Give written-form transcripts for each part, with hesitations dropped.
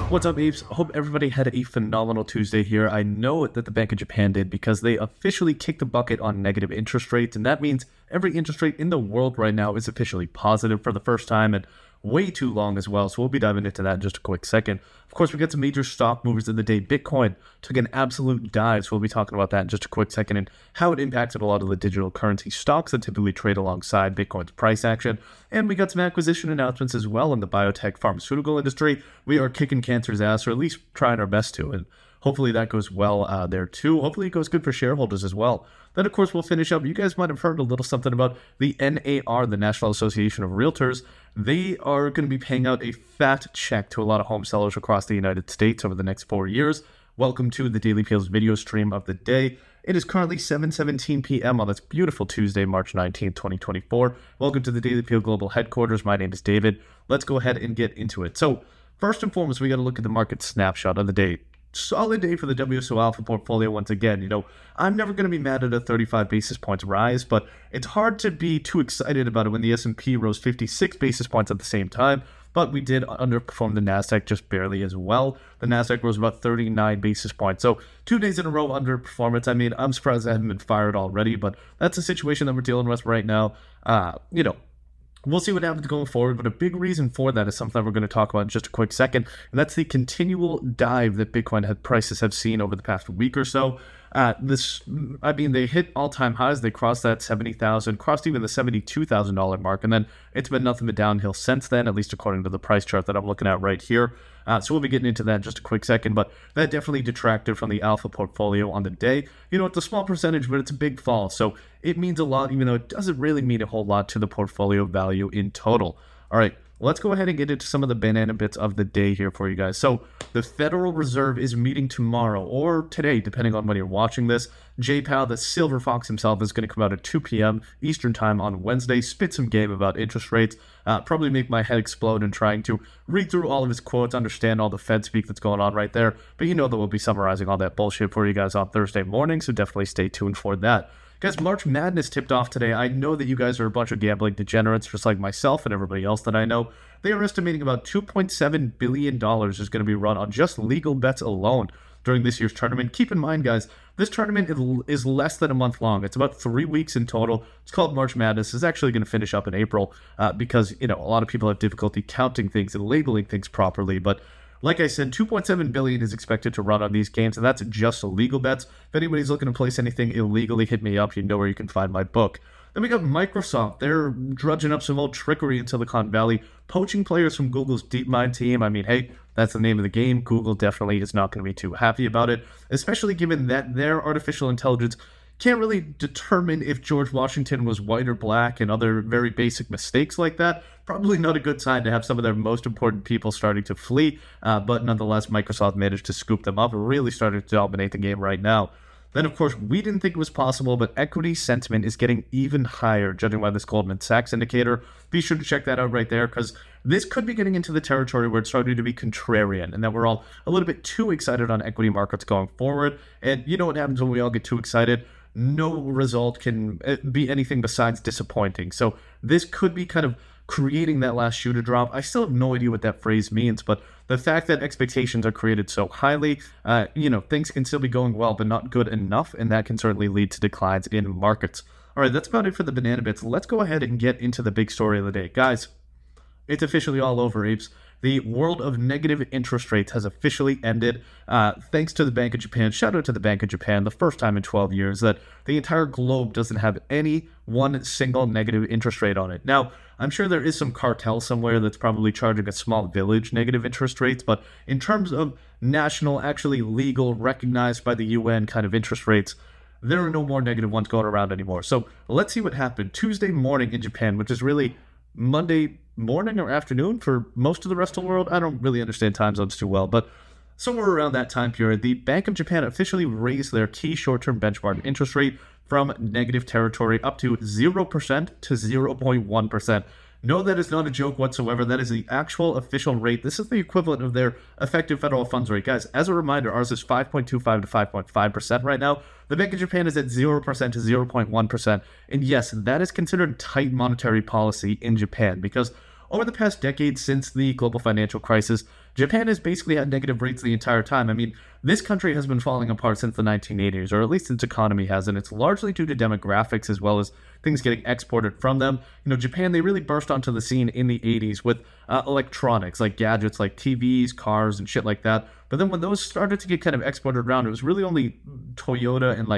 What's up, apes? Hope everybody had a phenomenal Tuesday here. I know that the Bank of Japan did because they officially kicked the bucket on negative interest rates, and that means every interest rate in the world right now is officially positive for the first time and way too long as well. So we'll be diving into that in just a quick second. Of course, we got some major stock movers of the day. Bitcoin took an absolute dive, so we'll be talking about that in just a quick second and how it impacted a lot of the digital currency stocks that typically trade alongside Bitcoin's price action. And we got some acquisition announcements as well in the biotech pharmaceutical industry. We are kicking cancer's ass, or at least trying our best to, and hopefully that goes well there too. Hopefully it goes good for shareholders as well. Then, of course, we'll finish up. You guys might have heard a little something about the NAR, the National Association of Realtors. They are going to be paying out a fat check to a lot of home sellers across the United States over the next 4 years. Welcome to the Daily Peel's video stream of the day. It is currently 7:17 p.m. on this beautiful Tuesday, March 19th, 2024. Welcome to the Daily Peel Global Headquarters. My name is David. Let's go ahead and get into it. So, first and foremost, we got to look at the market snapshot of the day. Solid day for the WSO Alpha portfolio once again. I'm never going to be mad at a 35 basis points rise, but it's hard to be too excited about it when the S&P rose 56 basis points at the same time. But we did underperform the NASDAQ just barely as well. The NASDAQ rose about 39 basis points. So 2 days in a row underperformance. I mean, I'm surprised I haven't been fired already, but that's a situation that we're dealing with right now. We'll see what happens going forward, but a big reason for that is something that we're going to talk about in just a quick second, and that's the continual dive that Bitcoin prices have seen over the past week or so. They hit all-time highs. They crossed that 70,000, crossed even the $72,000 mark, and then it's been nothing but downhill since then, at least according to the price chart that I'm looking at right here. So we'll be getting into that in just a quick second, but that definitely detracted from the alpha portfolio on the day. It's a small percentage, but it's a big fall, so it means a lot, even though it doesn't really mean a whole lot to the portfolio value in total. All right, let's go ahead and get into some of the banana bits of the day here for you guys. So the Federal Reserve is meeting tomorrow or today, depending on when you're watching this. Jay Powell, the Silver Fox himself, is going to come out at 2 p.m. Eastern time on Wednesday, spit some game about interest rates, probably make my head explode in trying to read through all of his quotes, understand all the Fed speak that's going on right there. But that we'll be summarizing all that bullshit for you guys on Thursday morning, so definitely stay tuned for that. Guys, March Madness tipped off today. I know that you guys are a bunch of gambling degenerates, just like myself and everybody else that I know. They are estimating about $2.7 billion is going to be run on just legal bets alone during this year's tournament. Keep in mind, guys, this tournament is less than a month long. It's about 3 weeks in total. It's called March Madness. It's actually going to finish up in April because, a lot of people have difficulty counting things and labeling things properly. But like I said, $2.7 billion is expected to run on these games, and that's just illegal bets. If anybody's looking to place anything illegally, hit me up. You know where you can find my book. Then we got Microsoft. They're drudging up some old trickery in Silicon Valley, poaching players from Google's DeepMind team. I mean, hey, that's the name of the game. Google definitely is not going to be too happy about it, especially given that their artificial intelligence can't really determine if George Washington was white or black and other very basic mistakes like that. Probably not a good sign to have some of their most important people starting to flee, but nonetheless, Microsoft managed to scoop them up and really started to dominate the game right now. Then, of course, we didn't think it was possible, but equity sentiment is getting even higher, judging by this Goldman Sachs indicator. Be sure to check that out right there, because this could be getting into the territory where it's starting to be contrarian, and that we're all a little bit too excited on equity markets going forward. And you know what happens when we all get too excited? No result can be anything besides disappointing. So this could be kind of creating that last shoe to drop. I still have no idea what that phrase means, but the fact that expectations are created so highly, things can still be going well, but not good enough, and that can certainly lead to declines in markets. All right, that's about it for the banana bits. Let's go ahead and get into the big story of the day. Guys, it's officially all over, apes. The world of negative interest rates has officially ended, thanks to the Bank of Japan. Shout out to the Bank of Japan, the first time in 12 years that the entire globe doesn't have any one single negative interest rate on it. Now, I'm sure there is some cartel somewhere that's probably charging a small village negative interest rates, but in terms of national, actually legal, recognized by the UN kind of interest rates, there are no more negative ones going around anymore. So let's see what happened Tuesday morning in Japan, which is really Monday morning or afternoon for most of the rest of the world. I don't really understand time zones too well, but somewhere around that time period, the Bank of Japan officially raised their key short-term benchmark interest rate from negative territory up to 0% to 0.1%. No, that is not a joke whatsoever. That is the actual official rate. This is the equivalent of their effective federal funds rate. Guys, as a reminder, ours is 5.25 to 5.5% right now. The Bank of Japan is at 0% to 0.1%. And yes, that is considered tight monetary policy in Japan because over the past decade since the global financial crisis, Japan has basically had negative rates the entire time. I mean, this country has been falling apart since the 1980s, or at least its economy has, and it's largely due to demographics as well as things getting exported from them. Japan, they really burst onto the scene in the 80s with electronics, like gadgets like TVs, cars, and shit like that. But then when those started to get kind of exported around, it was really only Toyota and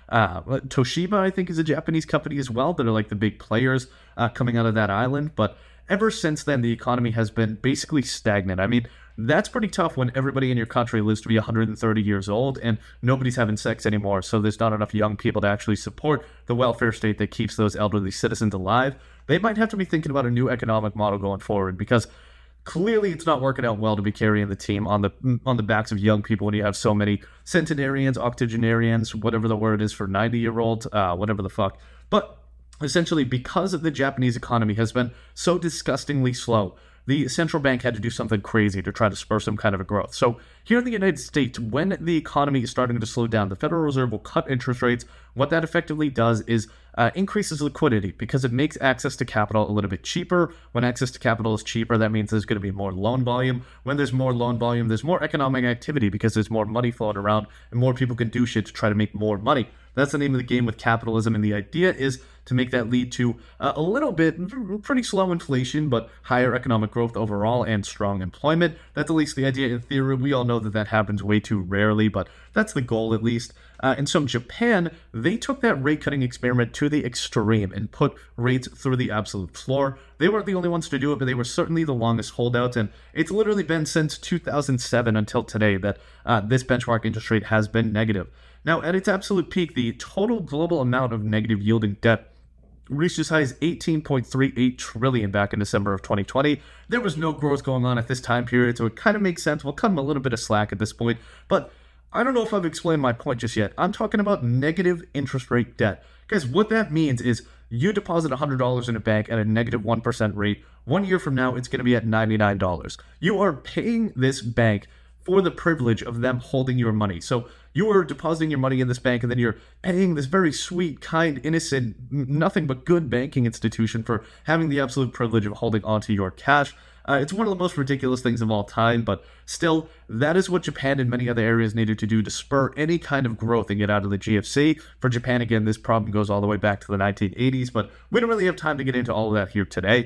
Toshiba, I think, is a Japanese company as well, that are like the big players coming out of that island. But ever since then, the economy has been basically stagnant. I mean, that's pretty tough when everybody in your country lives to be 130 years old and nobody's having sex anymore. So there's not enough young people to actually support the welfare state that keeps those elderly citizens alive. They might have to be thinking about a new economic model going forward, because clearly it's not working out well to be carrying the team on the backs of young people when you have so many centenarians, octogenarians, whatever the word is for 90-year-olds, whatever the fuck. But essentially, because of the Japanese economy has been so disgustingly slow, the central bank had to do something crazy to try to spur some kind of a growth. So here in the United States, when the economy is starting to slow down, the Federal Reserve will cut interest rates. What that effectively does is increases liquidity, because it makes access to capital a little bit cheaper. When access to capital is cheaper, that means there's going to be more loan volume. When there's more loan volume, there's more economic activity, because there's more money flowing around and more people can do shit to try to make more money. That's the name of the game with capitalism, and the idea is to make that lead to a little bit, pretty slow inflation, but higher economic growth overall and strong employment. That's at least the idea in theory. We all know that that happens way too rarely, but that's the goal at least. And so in Japan, they took that rate cutting experiment to the extreme and put rates through the absolute floor. They weren't the only ones to do it, but they were certainly the longest holdouts, and it's literally been since 2007 until today that this benchmark interest rate has been negative. Now, at its absolute peak, the total global amount of negative yielding debt reached as high as $18.38 trillion back in December of 2020. There was no growth going on at this time period, so it kind of makes sense. We'll cut them a little bit of slack at this point, but I don't know if I've explained my point just yet. I'm talking about negative interest rate debt. Guys, what that means is you deposit $100 in a bank at a negative 1% rate. 1 year from now, it's going to be at $99. You are paying this bank for the privilege of them holding your money. So you are depositing your money in this bank, and then you're paying this very sweet, kind, innocent, nothing but good banking institution for having the absolute privilege of holding onto your cash. It's one of the most ridiculous things of all time, but still, that is what Japan and many other areas needed to do to spur any kind of growth and get out of the GFC. For Japan, again, this problem goes all the way back to the 1980s, but we don't really have time to get into all of that here today.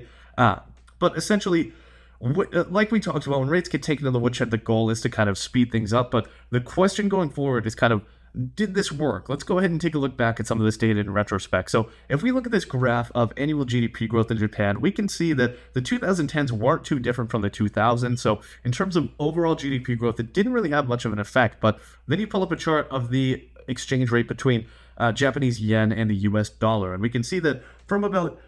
But essentially, like we talked about, when rates get taken to the woodshed, the goal is to kind of speed things up. But the question going forward is kind of, did this work? Let's go ahead and take a look back at some of this data in retrospect. So if we look at this graph of annual GDP growth in Japan, we can see that the 2010s weren't too different from the 2000s. So in terms of overall GDP growth, it didn't really have much of an effect. But then you pull up a chart of the exchange rate between Japanese yen and the US dollar. And we can see that from about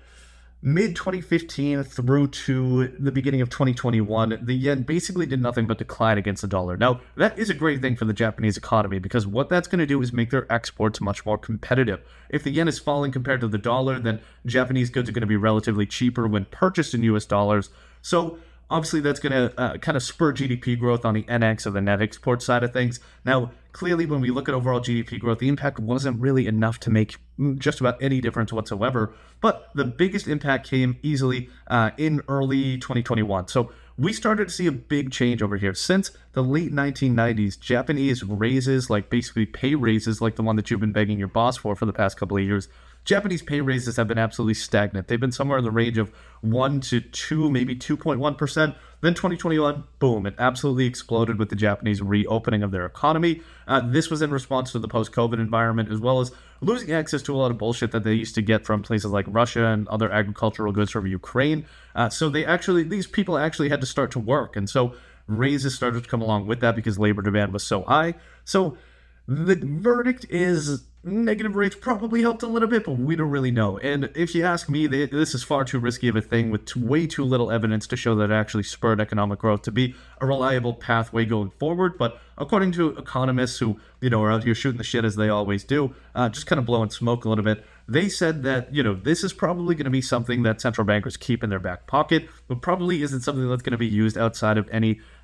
mid-2015 through to the beginning of 2021, the yen basically did nothing but decline against the dollar. Now, that is a great thing for the Japanese economy, because what that's going to do is make their exports much more competitive. If the yen is falling compared to the dollar, then Japanese goods are going to be relatively cheaper when purchased in US dollars. So obviously, that's going to kind of spur GDP growth on the NX, or the net export side of things. Now, clearly, when we look at overall GDP growth, the impact wasn't really enough to make just about any difference whatsoever. But the biggest impact came easily in early 2021. So we started to see a big change over here. Since the late 1990s, Japanese raises, like basically pay raises, like the one that you've been begging your boss for the past couple of years, Japanese pay raises have been absolutely stagnant. They've been somewhere in the range of 1 to 2, maybe 2.1%. Then 2021, boom, it absolutely exploded with the Japanese reopening of their economy. This was in response to the post-COVID environment, as well as losing access to a lot of bullshit that they used to get from places like Russia and other agricultural goods from Ukraine. So these people actually had to start to work. And so raises started to come along with that because labor demand was so high. So the verdict is negative rates probably helped a little bit, but we don't really know. And if you ask me, this is far too risky of a thing with way too little evidence to show that it actually spurred economic growth to be a reliable pathway going forward. But according to economists who, are out here shooting the shit as they always do, just kind of blowing smoke a little bit, they said that, this is probably going to be something that central bankers keep in their back pocket, but probably isn't something that's going to be used outside of any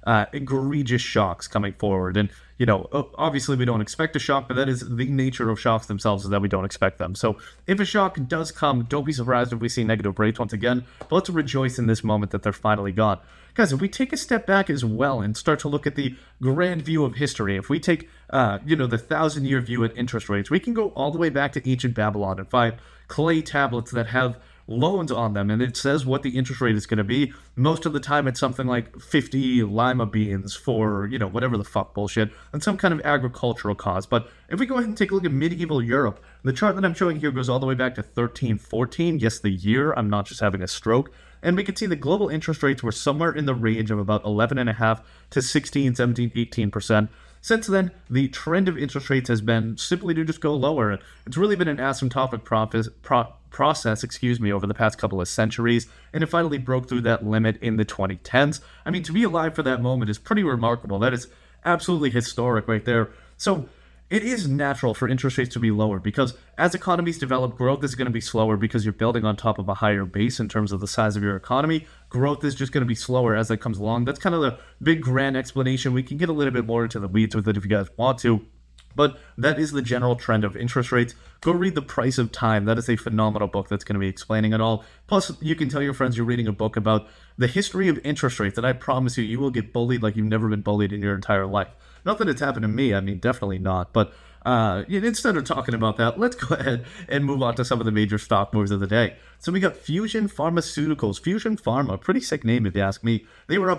egregious shocks coming forward. And, obviously we don't expect a shock, but that is the nature of shocks themselves, is that we don't expect them. So if a shock does come, don't be surprised if we see negative rates once again, but let's rejoice in this moment that they're finally gone. Guys, if we take a step back as well and start to look at the grand view of history, if we take, the 1,000-year view at interest rates, we can go all the way back to ancient Babylon and find clay tablets that have loans on them, and it says what the interest rate is going to be. Most of the time, it's something like 50 lima beans for, whatever the fuck bullshit, and some kind of agricultural cause. But if we go ahead and take a look at medieval Europe, the chart that I'm showing here goes all the way back to 1314. Yes, the year. I'm not just having a stroke. And we can see the global interest rates were somewhere in the range of about 11.5 to 16, 17, 18%. Since then, the trend of interest rates has been simply to just go lower. It's really been an asymptotic process, over the past couple of centuries, and it finally broke through that limit in the 2010s. I mean, to be alive for that moment is pretty remarkable. That is absolutely historic right there. So it is natural for interest rates to be lower because as economies develop, growth is going to be slower because you're building on top of a higher base in terms of the size of your economy. Growth is just going to be slower as it comes along. That's kind of the big grand explanation. We can get a little bit more into the weeds with it if you guys want to. But that is the general trend of interest rates. Go read The Price of Time. That is a phenomenal book that's going to be explaining it all. Plus, you can tell your friends you're reading a book about the history of interest rates, and I promise you will get bullied like you've never been bullied in your entire life. Not that it's happened to me. I mean, definitely not. But instead of talking about that, let's go ahead and move on to some of the major stock moves of the day. So we got Fusion Pharmaceuticals. Fusion Pharma, pretty sick name if you ask me. They were up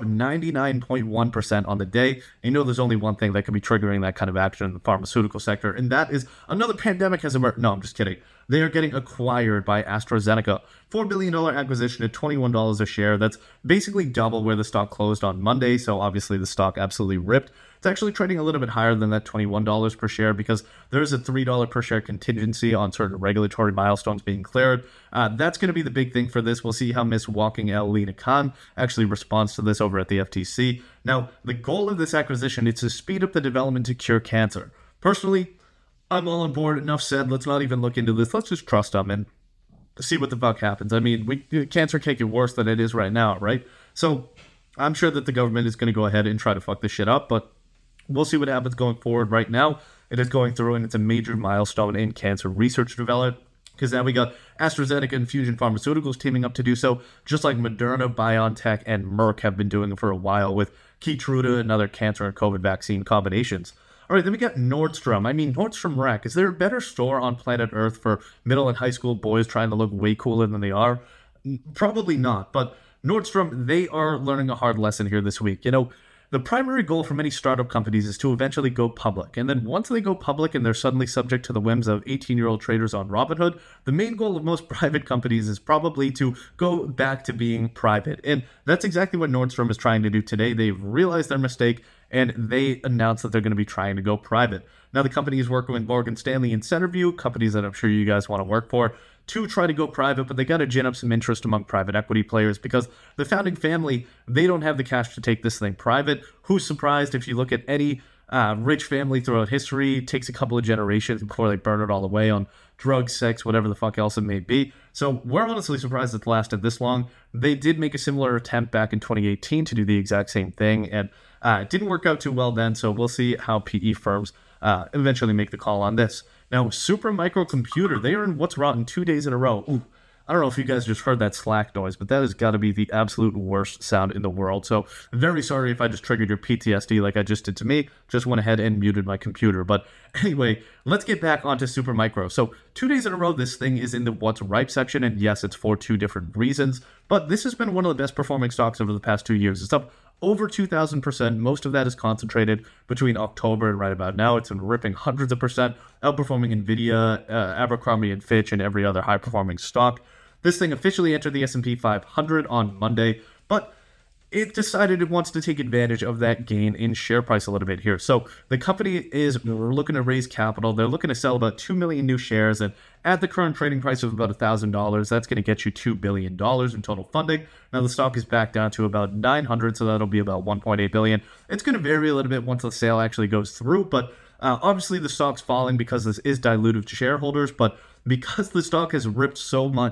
99.1% on the day. And there's only one thing that could be triggering that kind of action in the pharmaceutical sector, and that is another pandemic has emerged. No, I'm just kidding. They are getting acquired by AstraZeneca. $4 billion acquisition at $21 a share. That's basically double where the stock closed on Monday, so obviously the stock absolutely ripped. It's actually trading a little bit higher than that $21 per share because there is a $3 per share contingency on certain regulatory milestones being cleared. That's going to be the big thing for this. We'll see how Miss Walking L. Lina Khan actually responds to this over at the FTC. Now, the goal of this acquisition is to speed up the development to cure cancer. Personally, I'm all on board. Enough said. Let's not even look into this. Let's just trust them and see what the fuck happens. I mean, cancer can't get worse than it is right now, right? So I'm sure that the government is going to go ahead and try to fuck this shit up, but we'll see what happens going forward. Right now, it is going through, and it's a major milestone in cancer research development, because now we got AstraZeneca and Fusion Pharmaceuticals teaming up to do so, just like Moderna, BioNTech, and Merck have been doing for a while with Keytruda and other cancer and COVID vaccine combinations. All right, then we got Nordstrom. I mean, Nordstrom Rack. Is there a better store on planet Earth for middle and high school boys trying to look way cooler than they are? Probably not, but Nordstrom, they are learning a hard lesson here this week. The primary goal for many startup companies is to eventually go public. And then once they go public and they're suddenly subject to the whims of 18-year-old traders on Robinhood, the main goal of most private companies is probably to go back to being private. And that's exactly what Nordstrom is trying to do today. They've realized their mistake, and they announced that they're going to be trying to go private. Now, the company is working with Morgan Stanley and Centerview, companies that I'm sure you guys want to work for, to try to go private, but they got to gin up some interest among private equity players because the founding family, they don't have the cash to take this thing private. Who's surprised if you look at any rich family throughout history, it takes a couple of generations before they burn it all away on drugs, sex, whatever the fuck else it may be. So we're honestly surprised it lasted this long. They did make a similar attempt back in 2018 to do the exact same thing, and it didn't work out too well then, so we'll see how PE firms eventually make the call on this. Now, Supermicro Computer, they are in what's rotten 2 days in a row. Ooh, I don't know if you guys just heard that Slack noise, but that has got to be the absolute worst sound in the world. So very sorry if I just triggered your PTSD like I just did to me. Just went ahead and muted my computer. But anyway, let's get back onto Supermicro. So 2 days in a row, this thing is in the what's ripe section. And yes, it's for two different reasons. But this has been one of the best performing stocks over the past 2 years. It's up over 2,000%. Most of that is concentrated between October and right about now. It's been ripping hundreds of percent, outperforming NVIDIA, Abercrombie and Fitch, and every other high-performing stock. This thing officially entered the S&P 500 on Monday, but it decided it wants to take advantage of that gain in share price a little bit here. So the company is looking to raise capital. They're looking to sell about 2 million new shares, and at the current trading price of about $1,000, that's going to get you $2 billion in total funding. Now the stock is back down to about 900, so that'll be about 1.8 billion. It's going to vary a little bit once the sale actually goes through, but obviously the stock's falling because this is dilutive to shareholders, but because the stock has ripped so much,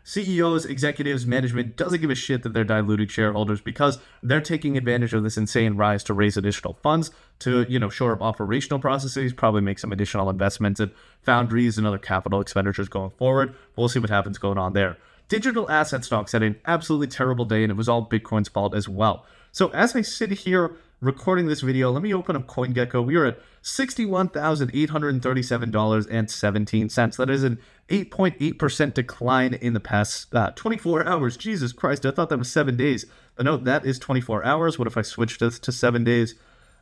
CEOs, executives, management doesn't give a shit that they're diluting shareholders because they're taking advantage of this insane rise to raise additional funds to, shore up operational processes, probably make some additional investments in foundries and other capital expenditures going forward. We'll see what happens going on there. Digital asset stocks had an absolutely terrible day, and it was all Bitcoin's fault as well. So as I sit here recording this video, let me open up CoinGecko. We are at $61,837.17. That is an 8.8% decline in the past 24 hours. Jesus Christ, I thought that was 7 days. But no, that is 24 hours. What if I switched this to 7 days?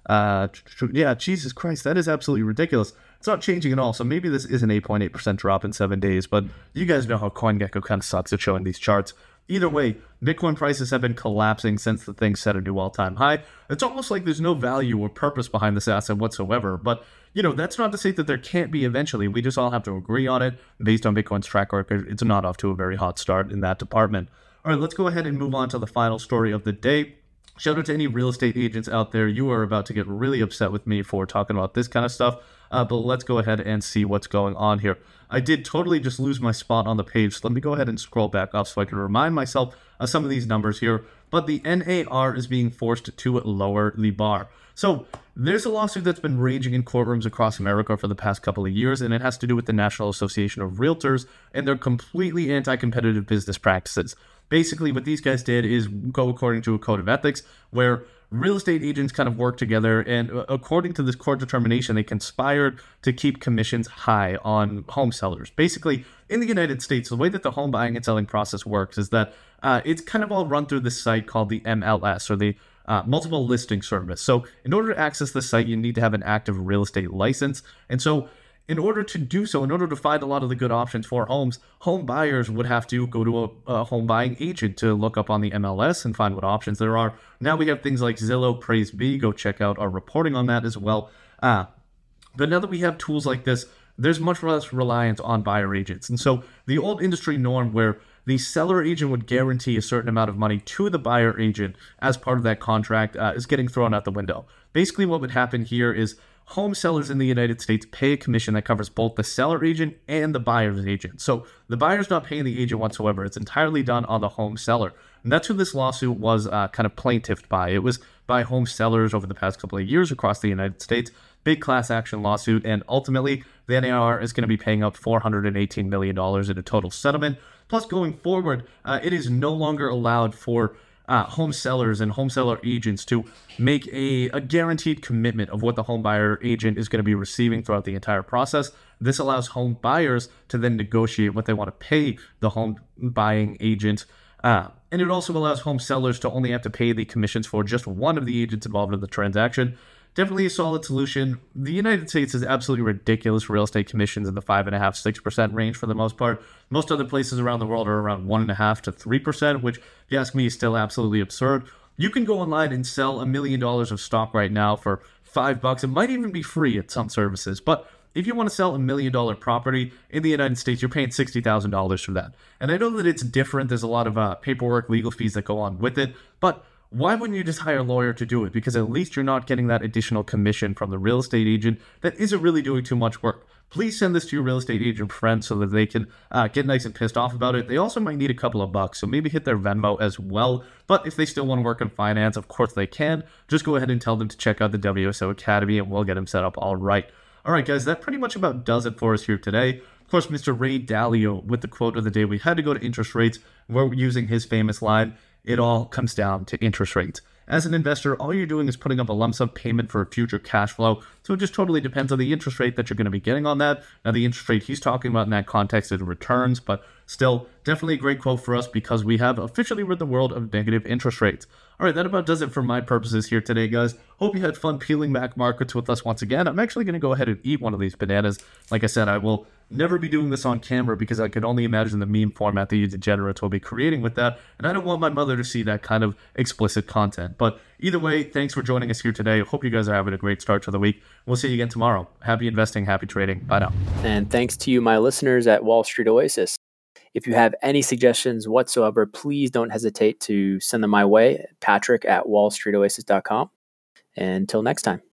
Yeah, Jesus Christ, that is absolutely ridiculous. It's not changing at all. So maybe this is an 8.8% drop in 7 days, but you guys know how CoinGecko kind of sucks at showing these charts. Either way, Bitcoin prices have been collapsing since the thing set a new all-time high. It's almost like there's no value or purpose behind this asset whatsoever, but that's not to say that there can't be eventually. We just all have to agree on it. Based on Bitcoin's track record, it's not off to a very hot start in that department. All right, let's go ahead and move on to the final story of the day. Shout out to any real estate agents out there. You are about to get really upset with me for talking about this kind of stuff, but let's go ahead and see what's going on here. I did totally just lose my spot on the page, so let me go ahead and scroll back up so I can remind myself of some of these numbers here. But the NAR is being forced to lower the bar. So there's a lawsuit that's been raging in courtrooms across America for the past couple of years, and it has to do with the National Association of Realtors and their completely anti-competitive business practices. Basically, what these guys did is go according to a code of ethics where real estate agents kind of work together, and according to this court determination, they conspired to keep commissions high on home sellers. Basically, in the United States, the way that the home buying and selling process works is that it's kind of all run through this site called the MLS, or the multiple listing service. So in order to access this site, you need to have an active real estate license. And so in order to do so, in order to find a lot of the good options for homes, home buyers would have to go to a home buying agent to look up on the MLS and find what options there are. Now we have things like Zillow, PraiseBee. Go check out our reporting on that as well. But now that we have tools like this, there's much less reliance on buyer agents. And so the old industry norm where the seller agent would guarantee a certain amount of money to the buyer agent as part of that contract is getting thrown out the window. Basically, what would happen here is home sellers in the United States pay a commission that covers both the seller agent and the buyer's agent. So the buyer's not paying the agent whatsoever. It's entirely done on the home seller. And that's who this lawsuit was kind of plaintiffed by. It was by home sellers over the past couple of years across the United States. Big class action lawsuit. And ultimately, the NAR is going to be paying out $418 million in a total settlement. Plus, going forward, it is no longer allowed for home sellers and home seller agents to make a guaranteed commitment of what the home buyer agent is going to be receiving throughout the entire process. This allows home buyers to then negotiate what they want to pay the home buying agent. And it also allows home sellers to only have to pay the commissions for just one of the agents involved in the transaction. Definitely a solid solution. The United States has absolutely ridiculous real estate commissions in the 5.5-6% range for the most part. Most other places around the world are around 1.5 to 3%, which, if you ask me, is still absolutely absurd. You can go online and sell $1 million of stock right now for $5. It might even be free at some services, but if you want to sell $1 million property in the United States, you're paying $60,000 for that. And I know that it's different. There's a lot of paperwork, legal fees that go on with it, but why wouldn't you just hire a lawyer to do it? Because at least you're not getting that additional commission from the real estate agent that isn't really doing too much work. Please send this to your real estate agent friends so that they can get nice and pissed off about it. They also might need a couple of bucks, so maybe hit their Venmo as well. But if they still want to work in finance, of course they can. Just go ahead and tell them to check out the WSO Academy and we'll get them set up all right. All right, guys, that pretty much about does it for us here today. Of course, Mr. Ray Dalio with the quote of the day. We had to go to interest rates. We're using his famous line. It all comes down to interest rates. As an investor, all you're doing is putting up a lump sum payment for a future cash flow. So it just totally depends on the interest rate that you're going to be getting on that. Now, the interest rate he's talking about in that context is returns, but still, definitely a great quote for us because we have officially rid the world of negative interest rates. All right, that about does it for my purposes here today, guys. Hope you had fun peeling back markets with us once again. I'm actually going to go ahead and eat one of these bananas. Like I said, I will never be doing this on camera because I could only imagine the meme format that you degenerates will be creating with that, and I don't want my mother to see that kind of explicit content. But either way, thanks for joining us here today. Hope you guys are having a great start to the week. We'll see you again tomorrow. Happy investing, happy trading. Bye now. And thanks to you, my listeners at Wall Street Oasis. If you have any suggestions whatsoever, please don't hesitate to send them my way, Patrick at wallstreetoasis.com. And until next time.